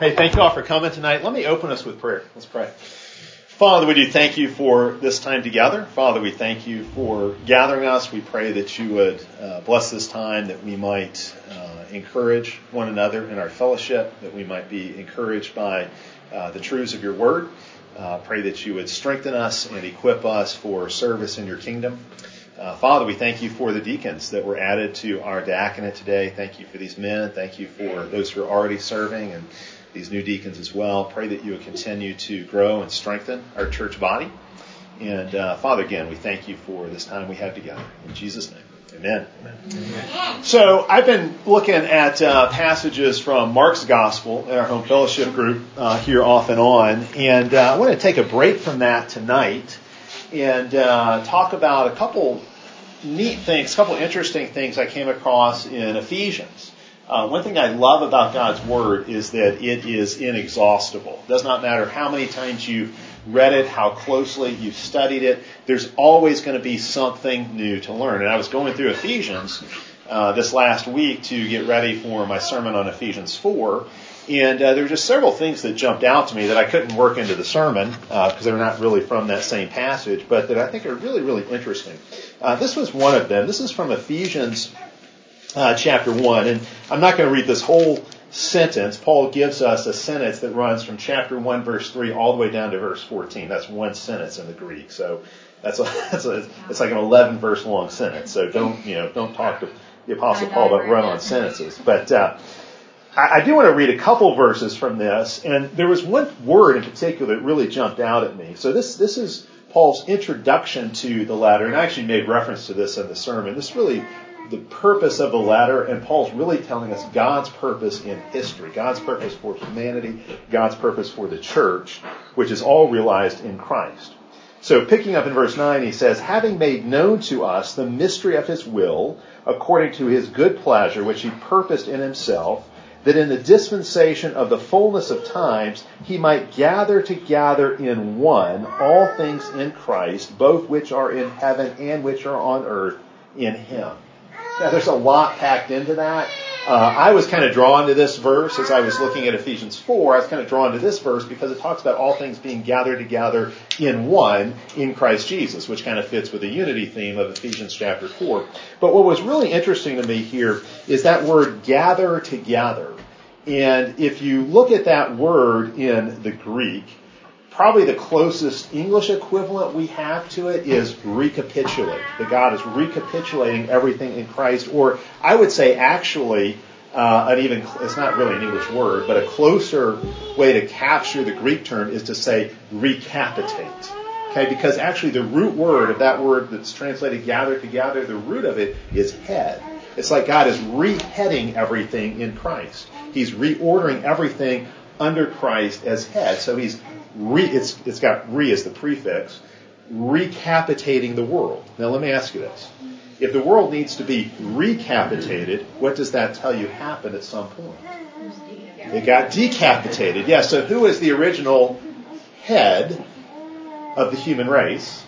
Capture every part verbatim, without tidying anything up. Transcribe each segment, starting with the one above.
Hey, thank you all for coming tonight. Let me open us with prayer. Let's pray. Father, we do thank you for this time together. Father, we thank you for gathering us. We pray that you would uh, bless this time, that we might uh, encourage one another in our fellowship, that we might be encouraged by uh, the truths of your word. Uh, pray that you would strengthen us and equip us for service in your kingdom. Uh, Father, we thank you for the deacons that were added to our diaconate today. Thank you for these men. Thank you for those who are already serving and these new deacons as well. Pray that you would continue to grow and strengthen our church body. And uh, Father, again, we thank you for this time we have together. In Jesus' name, amen. Amen. Amen. So I've been looking at uh, passages from Mark's Gospel in our home fellowship group uh, here off and on. And uh, I want to take a break from that tonight and uh, talk about a couple neat things, a couple interesting things I came across in Ephesians. Uh, one thing I love about God's Word is that it is inexhaustible. It does not matter how many times you've read it, how closely you've studied it. There's always going to be something new to learn. And I was going through Ephesians uh, this last week to get ready for my sermon on Ephesians four. And uh, there were just several things that jumped out to me that I couldn't work into the sermon uh, because they're not really from that same passage, but that I think are really, really interesting. Uh, this was one of them. This is from Ephesians uh, chapter one. And I'm not going to read this whole sentence. Paul gives us a sentence that runs from chapter one, verse three, all the way down to verse fourteen. That's one sentence in the Greek. So that's, a, that's a, it's like an eleven verse long sentence. So don't, you know, don't talk to the Apostle Paul about run-on sentences. But uh I do want to read a couple verses from this, and there was one word in particular that really jumped out at me. So this this is Paul's introduction to the letter, and I actually made reference to this in the sermon. This is really the purpose of the letter, and Paul's really telling us God's purpose in history, God's purpose for humanity, God's purpose for the church, which is all realized in Christ. So picking up in verse nine, he says, having made known to us the mystery of his will, according to his good pleasure, which he purposed in himself, that in the dispensation of the fullness of times he might gather together in one all things in Christ, both which are in heaven and which are on earth in him. Now, there's a lot packed into that. Uh, I was kind of drawn to this verse as I was looking at Ephesians four. I was kind of drawn to this verse because it talks about all things being gathered together in one in Christ Jesus, which kind of fits with the unity theme of Ephesians chapter four. But what was really interesting to me here is that word gather together. And if you look at that word in the Greek, probably the closest English equivalent we have to it is recapitulate. That God is recapitulating everything in Christ. Or I would say actually, uh, an even, it's not really an English word, but a closer way to capture the Greek term is to say recapitate. Okay, because actually the root word of that word that's translated gather together, the root of it is head. It's like God is re-heading everything in Christ. He's reordering everything under Christ as head. So he's re, it's, it's got re as the prefix, recapitating the world. Now let me ask you this. If the world needs to be recapitated, what does that tell you happened at some point? It got decapitated. Yeah, so who is the original head of the human race?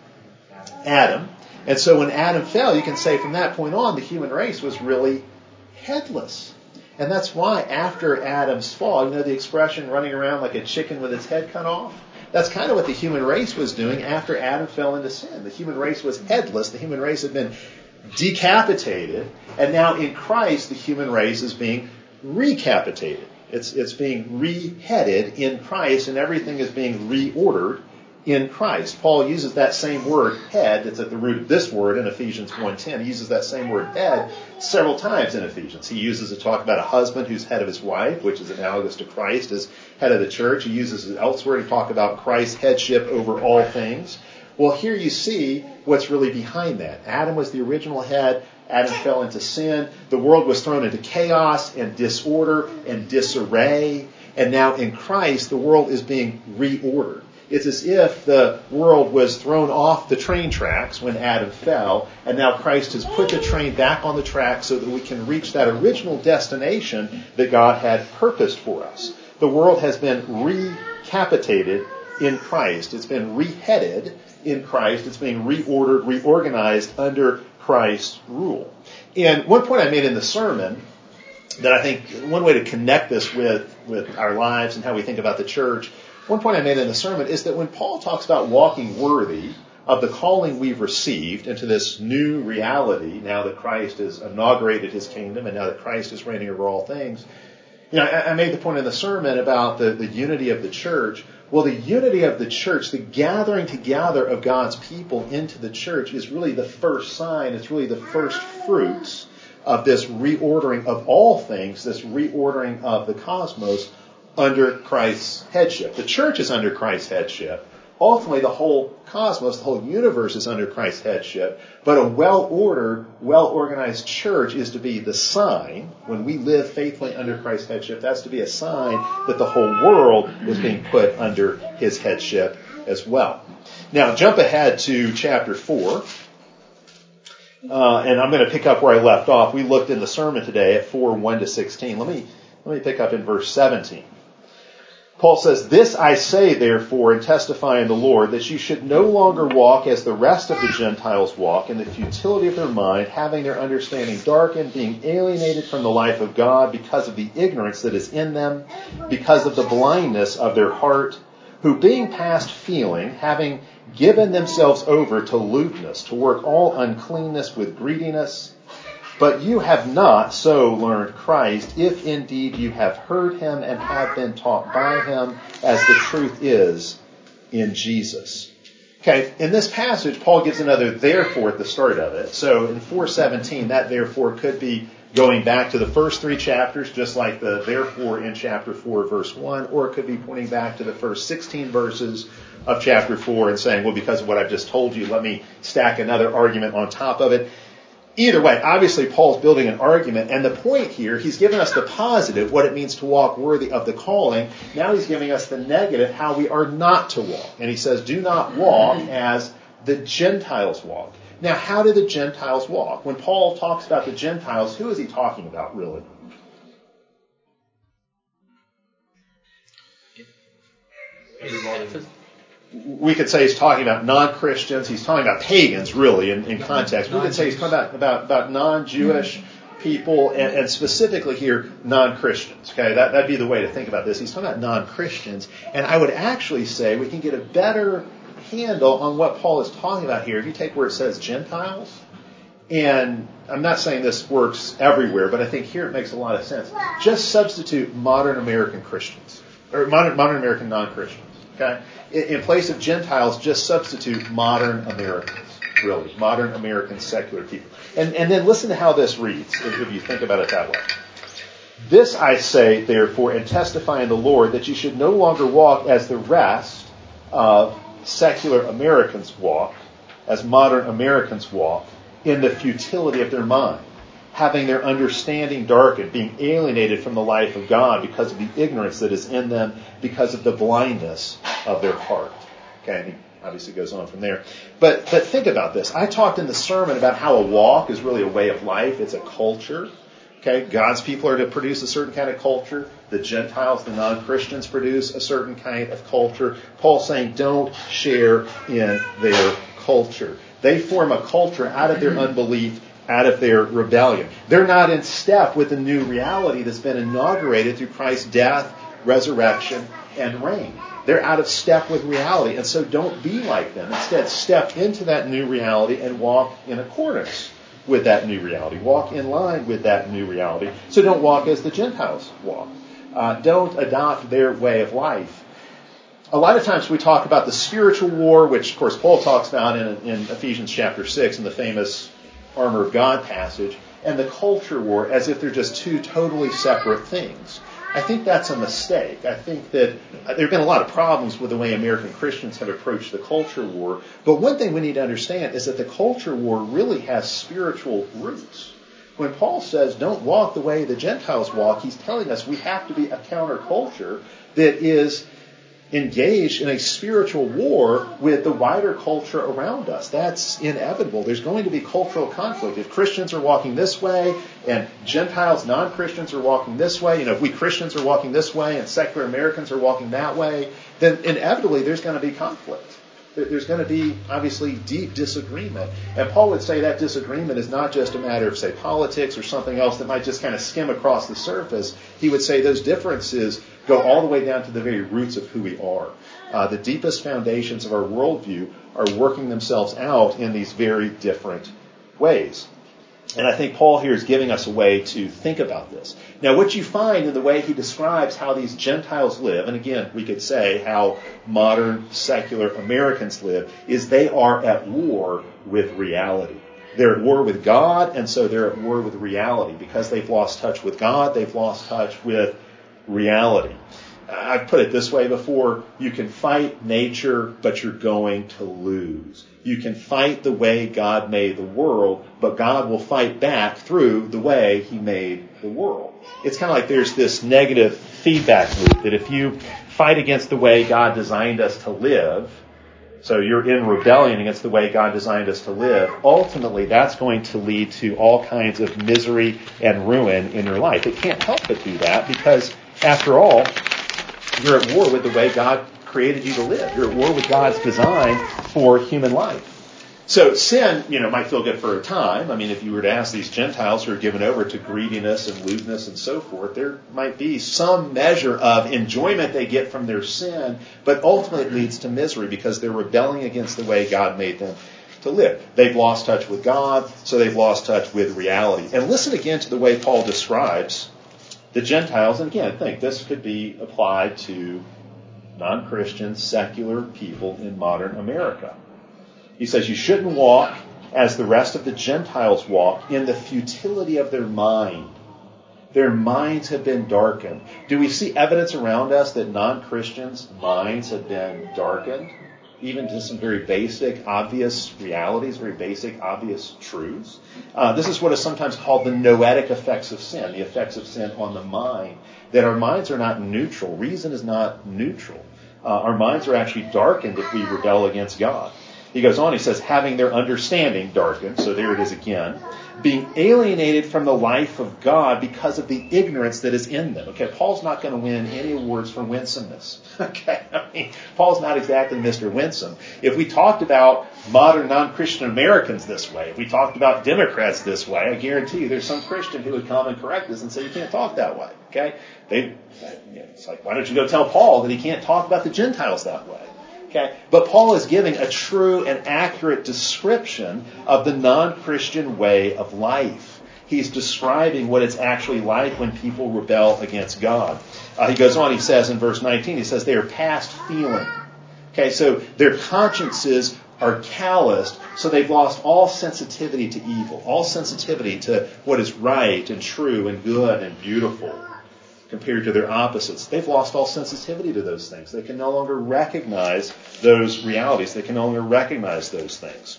Adam. And so when Adam fell, you can say from that point on, the human race was really headless. And that's why after Adam's fall, you know the expression running around like a chicken with its head cut off? That's kind of what the human race was doing after Adam fell into sin. The human race was headless. The human race had been decapitated. And now in Christ, the human race is being recapitated. It's, it's being re-headed in Christ, and everything is being reordered in Christ. Paul uses that same word, head, that's at the root of this word in Ephesians one ten. He uses that same word, head, several times in Ephesians. He uses it to talk about a husband who's head of his wife, which is analogous to Christ as head of the church. He uses it elsewhere to talk about Christ's headship over all things. Well, here you see what's really behind that. Adam was the original head. Adam fell into sin. The world was thrown into chaos and disorder and disarray. And now in Christ, the world is being reordered. It's as if the world was thrown off the train tracks when Adam fell, and now Christ has put the train back on the track so that we can reach that original destination that God had purposed for us. The world has been recapitated in Christ. It's been reheaded in Christ. It's being reordered, reorganized under Christ's rule. And one point I made in the sermon that I think one way to connect this with, with our lives and how we think about the church, one point I made in the sermon is that when Paul talks about walking worthy of the calling we've received into this new reality, now that Christ has inaugurated his kingdom and now that Christ is reigning over all things, you know, I, I made the point in the sermon about the, the unity of the church. Well, the unity of the church, the gathering together of God's people into the church is really the first sign, it's really the first fruits of this reordering of all things, this reordering of the cosmos under Christ's headship. The church is under Christ's headship. Ultimately, the whole cosmos, the whole universe is under Christ's headship. But a well-ordered, well-organized church is to be the sign, when we live faithfully under Christ's headship, that's to be a sign that the whole world is being put under his headship as well. Now, jump ahead to chapter four. Uh, and I'm going to pick up where I left off. We looked in the sermon today at four, one to sixteen. Let me, let me pick up in verse seventeen. Paul says, "This I say, therefore, and testify in the Lord, that you should no longer walk as the rest of the Gentiles walk, in the futility of their mind, having their understanding darkened, being alienated from the life of God because of the ignorance that is in them, because of the blindness of their heart, who being past feeling, having given themselves over to lewdness, to work all uncleanness with greediness. But you have not so learned Christ, if indeed you have heard him and have been taught by him, as the truth is in Jesus." Okay, in this passage, Paul gives another therefore at the start of it. So in four seventeen, that therefore could be going back to the first three chapters, just like the therefore in chapter four, verse one, or it could be pointing back to the first sixteen verses of chapter four and saying, well, because of what I've just told you, let me stack another argument on top of it. Either way, obviously Paul's building an argument, and the point here, he's given us the positive, what it means to walk worthy of the calling. Now he's giving us the negative, how we are not to walk. And he says, do not walk as the Gentiles walk. Now, how do the Gentiles walk? When Paul talks about the Gentiles, who is he talking about, really? We could say he's talking about non-Christians. He's talking about pagans, really, in, in context. We could say he's talking about, about, about non-Jewish people, and, and specifically here, non-Christians. Okay, that, that'd be the way to think about this. He's talking about non-Christians. And I would actually say we can get a better handle on what Paul is talking about here if you take where it says Gentiles. And I'm not saying this works everywhere, but I think here it makes a lot of sense. Just substitute modern American Christians, or modern, modern American non-Christians. Okay? In place of Gentiles, just substitute modern Americans, really. Modern American secular people. And, and then listen to how this reads, if you think about it that way. "This I say, therefore, and testify in the Lord, that you should no longer walk as the rest of secular Americans walk, as modern Americans walk, in the futility of their mind, having their understanding darkened, being alienated from the life of God because of the ignorance that is in them, because of the blindness of their heart." Okay, and he obviously goes on from there. But but think about this. I talked in the sermon about how a walk is really a way of life. It's a culture. Okay, God's people are to produce a certain kind of culture. The Gentiles, the non-Christians, produce a certain kind of culture. Paul's saying, don't share in their culture. They form a culture out of their unbelief, out of their rebellion. They're not in step with the new reality that's been inaugurated through Christ's death, resurrection, and reign. They're out of step with reality, and so don't be like them. Instead, step into that new reality and walk in accordance with that new reality. Walk in line with that new reality. So don't walk as the Gentiles walk. Uh, don't adopt their way of life. A lot of times we talk about the spiritual war, which, of course, Paul talks about in, in Ephesians chapter six in the famous armor of God passage, and the culture war as if they're just two totally separate things. I think that's a mistake. I think that there have been a lot of problems with the way American Christians have approached the culture war. But one thing we need to understand is that the culture war really has spiritual roots. When Paul says don't walk the way the Gentiles walk, he's telling us we have to be a counterculture that is engaged in a spiritual war with the wider culture around us. That's inevitable. There's going to be cultural conflict. If Christians are walking this way and Gentiles, non-Christians are walking this way, you know, if we Christians are walking this way and secular Americans are walking that way, then inevitably there's going to be conflict. There's going to be, obviously, deep disagreement. And Paul would say that disagreement is not just a matter of, say, politics or something else that might just kind of skim across the surface. He would say those differences go all the way down to the very roots of who we are. Uh, the deepest foundations of our worldview are working themselves out in these very different ways. And I think Paul here is giving us a way to think about this. Now, what you find in the way he describes how these Gentiles live, and again, we could say how modern secular Americans live, is they are at war with reality. They're at war with God, and so they're at war with reality. Because they've lost touch with God, they've lost touch with reality. I've put it this way before: you can fight nature, but you're going to lose. You can fight the way God made the world, but God will fight back through the way he made the world. It's kind of like there's this negative feedback loop that if you fight against the way God designed us to live, so you're in rebellion against the way God designed us to live, ultimately that's going to lead to all kinds of misery and ruin in your life. It can't help but do that because, after all, you're at war with the way God created you to live. You're at war with God's design for human life. So sin, you know, might feel good for a time. I mean, if you were to ask these Gentiles who are given over to greediness and lewdness and so forth, there might be some measure of enjoyment they get from their sin, but ultimately it leads to misery because they're rebelling against the way God made them to live. They've lost touch with God, so they've lost touch with reality. And listen again to the way Paul describes the Gentiles. And again, think, this could be applied to non-Christian, secular people in modern America. He says, you shouldn't walk as the rest of the Gentiles walk in the futility of their mind. Their minds have been darkened. Do we see evidence around us that non-Christians' minds have been darkened? Even to some very basic, obvious realities, very basic, obvious truths. Uh, this is what is sometimes called the noetic effects of sin, the effects of sin on the mind. That our minds are not neutral. Reason is not neutral. Uh, our minds are actually darkened if we rebel against God. He goes on, he says, having their understanding darkened, so there it is again, being alienated from the life of God because of the ignorance that is in them. Okay, Paul's not going to win any awards for winsomeness. Okay, I mean, Paul's not exactly Mister Winsome. If we talked about modern non-Christian Americans this way, if we talked about Democrats this way, I guarantee you there's some Christian who would come and correct us and say you can't talk that way. Okay, they, it's like, why don't you go tell Paul that he can't talk about the Gentiles that way? Okay, but Paul is giving a true and accurate description of the non-Christian way of life. He's describing what it's actually like when people rebel against God. Uh, he goes on, he says in verse nineteen, he says they are past feeling. Okay, so their consciences are calloused, so they've lost all sensitivity to evil, all sensitivity to what is right and true and good and beautiful. Compared to their opposites, they've lost all sensitivity to those things. They can no longer recognize those realities. They can no longer recognize those things.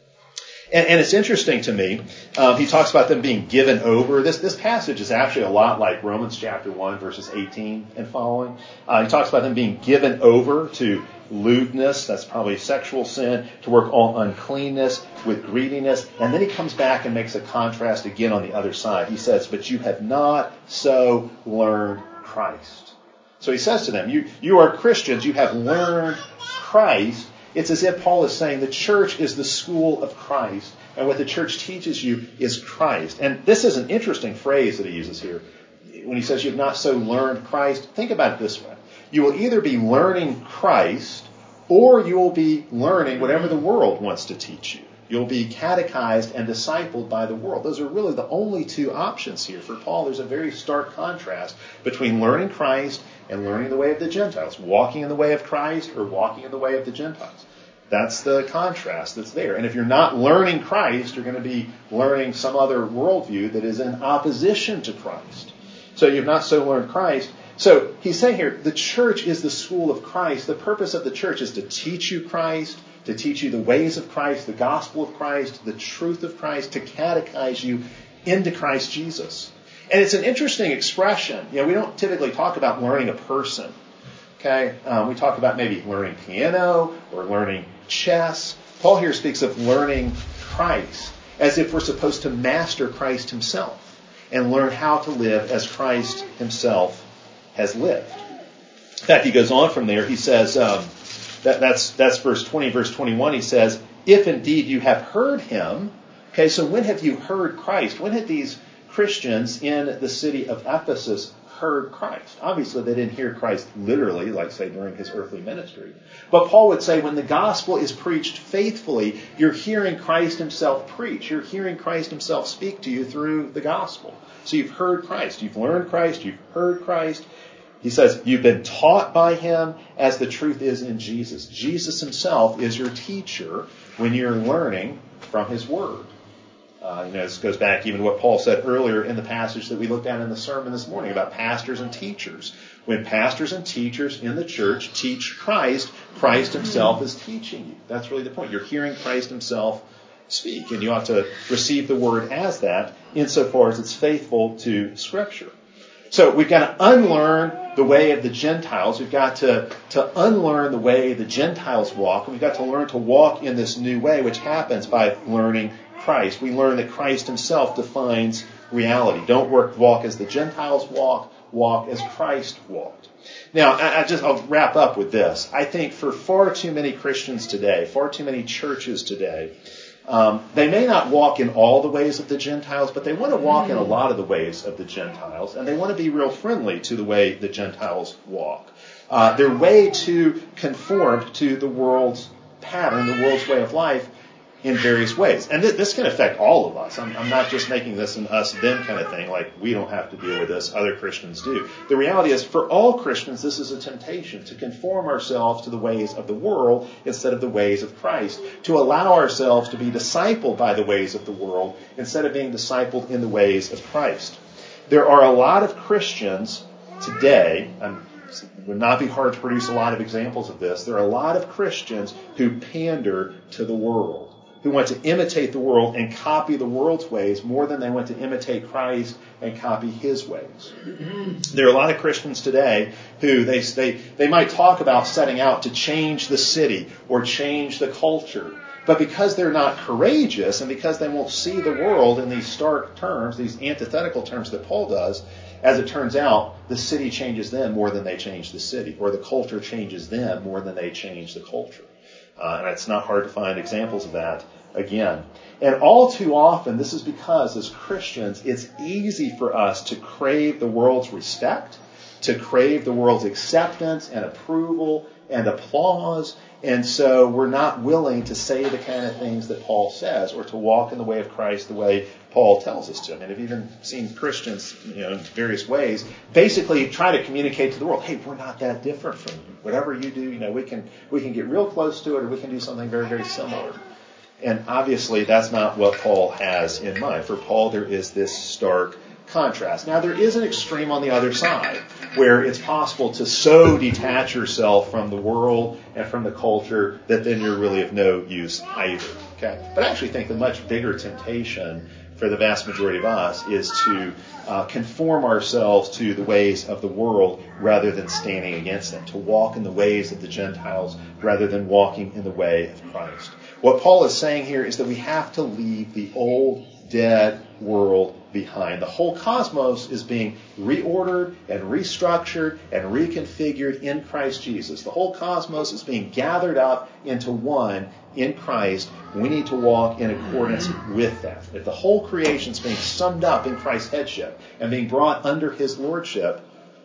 And, and it's interesting to me, um, he talks about them being given over. This, this passage is actually a lot like Romans chapter one, verses eighteen and following. Uh, he talks about them being given over to lewdness, that's probably sexual sin, to work all uncleanness with greediness. And then he comes back and makes a contrast again on the other side. He says, but you have not so learned Christ. So he says to them, you, you are Christians, you have learned Christ. It's as if Paul is saying the church is the school of Christ, and what the church teaches you is Christ. And this is an interesting phrase that he uses here. When he says you have not so learned Christ, think about it this way. You will either be learning Christ, or you will be learning whatever the world wants to teach you. You'll be catechized and discipled by the world. Those are really the only two options here. For Paul, there's a very stark contrast between learning Christ and learning the way of the Gentiles. Walking in the way of Christ or walking in the way of the Gentiles. That's the contrast that's there. And if you're not learning Christ, you're going to be learning some other worldview that is in opposition to Christ. So you've not so learned Christ. So he's saying here, the church is the school of Christ. The purpose of the church is to teach you Christ, to teach you the ways of Christ, the gospel of Christ, the truth of Christ, to catechize you into Christ Jesus. And it's an interesting expression. You know, we don't typically talk about learning a person. Okay, um, we talk about maybe learning piano or learning chess. Paul here speaks of learning Christ, as if we're supposed to master Christ himself and learn how to live as Christ himself has lived. In fact, he goes on from there. He says, um, that, that's that's verse twenty. Verse twenty-one, he says, if indeed you have heard him. Okay, so when have you heard Christ? When had these Christians in the city of Ephesus heard Christ? Obviously, they didn't hear Christ literally, like, say, during his earthly ministry. But Paul would say when the gospel is preached faithfully, you're hearing Christ himself preach. You're hearing Christ himself speak to you through the gospel. So you've heard Christ. You've learned Christ. You've heard Christ. He says you've been taught by him as the truth is in Jesus. Jesus himself is your teacher when you're learning from his word. Uh, you know, this goes back even to what Paul said earlier in the passage that we looked at in the sermon this morning about pastors and teachers. When pastors and teachers in the church teach Christ, Christ himself is teaching you. That's really the point. You're hearing Christ himself speak, and you ought to receive the word as that insofar as it's faithful to Scripture. So we've got to unlearn the way of the Gentiles. We've got to, to unlearn the way the Gentiles walk. And we've got to learn to walk in this new way, which happens by learning Christ. We learn that Christ himself defines reality. Don't work, walk as the Gentiles walk, walk as Christ walked. Now, I, I just, I'll wrap up with this. I think for far too many Christians today, far too many churches today, Um, they may not walk in all the ways of the Gentiles, but they want to walk in a lot of the ways of the Gentiles, and they want to be real friendly to the way the Gentiles walk. Uh, they're way too conformed to the world's pattern, the world's way of life, in various ways. And th- this can affect all of us. I'm, I'm not just making this an us-them kind of thing, like we don't have to deal with this, other Christians do. The reality is, for all Christians, this is a temptation, to conform ourselves to the ways of the world instead of the ways of Christ, to allow ourselves to be discipled by the ways of the world instead of being discipled in the ways of Christ. There are a lot of Christians today, and it would not be hard to produce a lot of examples of this, there are a lot of Christians who pander to the world, who want to imitate the world and copy the world's ways more than they want to imitate Christ and copy his ways. There are a lot of Christians today who they, they, they might talk about setting out to change the city or change the culture. But because they're not courageous and because they won't see the world in these stark terms, these antithetical terms that Paul does, as it turns out, the city changes them more than they change the city, or the culture changes them more than they change the culture. Uh, and it's not hard to find examples of that again. And all too often, this is because as Christians, it's easy for us to crave the world's respect, to crave the world's acceptance and approval and applause. And so we're not willing to say the kind of things that Paul says or to walk in the way of Christ the way Paul tells us to. I mean, I've even seen Christians, you know, in various ways, basically try to communicate to the world, hey, we're not that different from you. Whatever you do, you know, we can we can get real close to it, or we can do something very, very similar. And obviously that's not what Paul has in mind. For Paul, there is this stark contrast. Now, there is an extreme on the other side where it's possible to so detach yourself from the world and from the culture that then you're really of no use either. Okay? But I actually think the much bigger temptation for the vast majority of us is to uh, conform ourselves to the ways of the world rather than standing against them, to walk in the ways of the Gentiles rather than walking in the way of Christ. What Paul is saying here is that we have to leave the old, dead world behind. The whole cosmos is being reordered and restructured and reconfigured in Christ Jesus. The whole cosmos is being gathered up into one in Christ. We need to walk in accordance with that. If the whole creation is being summed up in Christ's headship and being brought under his lordship,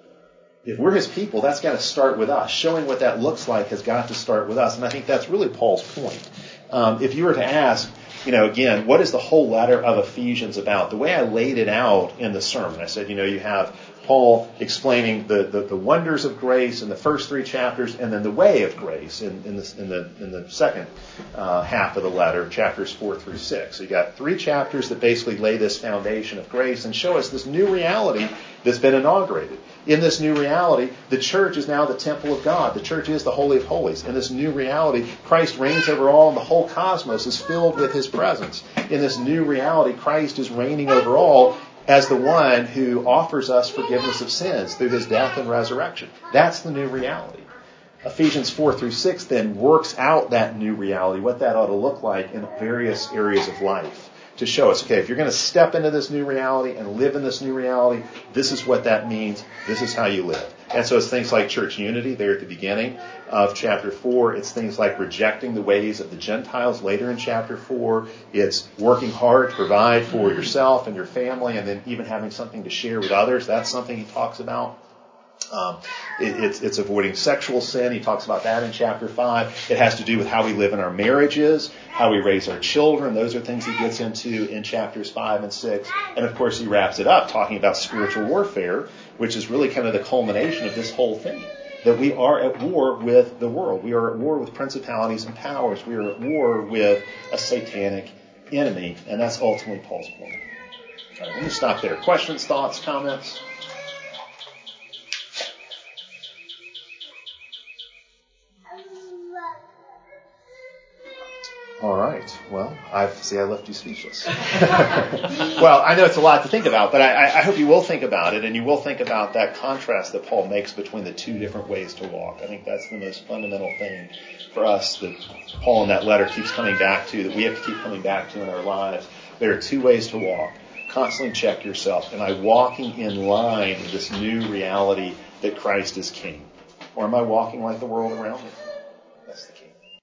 if we're his people, that's got to start with us. Showing what that looks like has got to start with us. And I think that's really Paul's point. Um, if you were to ask, you know, again, what is the whole letter of Ephesians about? The way I laid it out in the sermon, I said, you know, you have Paul explaining the, the, the wonders of grace in the first three chapters, and then the way of grace in, in, the, in, the, in the second uh, half of the letter, chapters four through six. So you got three chapters that basically lay this foundation of grace and show us this new reality that's been inaugurated. In this new reality, the church is now the temple of God. The church is the Holy of Holies. In this new reality, Christ reigns over all, and the whole cosmos is filled with his presence. In this new reality, Christ is reigning over all as the one who offers us forgiveness of sins through his death and resurrection. That's the new reality. Ephesians four through six then works out that new reality, what that ought to look like in various areas of life, to show us, okay, if you're going to step into this new reality and live in this new reality, this is what that means. This is how you live. And so it's things like church unity there at the beginning of chapter four. It's things like rejecting the ways of the Gentiles later in chapter four. It's working hard to provide for yourself and your family, and then even having something to share with others. That's something he talks about. Um, it, it's, it's avoiding sexual sin. He talks about that in chapter five. It has to do with how we live in our marriages, how we raise our children. Those are things he gets into in chapters five and six. And of course, he wraps it up talking about spiritual warfare, which is really kind of the culmination of this whole thing. That we are at war with the world. We are at war with principalities and powers. We are at war with a satanic enemy. And that's ultimately Paul's point. All right, let me stop there. Questions, thoughts, comments? All right. Well, I see I left you speechless. Well, I know it's a lot to think about, but I, I hope you will think about it, and you will think about that contrast that Paul makes between the two different ways to walk. I think that's the most fundamental thing for us that Paul in that letter keeps coming back to, that we have to keep coming back to in our lives. There are two ways to walk. Constantly check yourself. Am I walking in line with this new reality that Christ is King? Or am I walking like the world around me?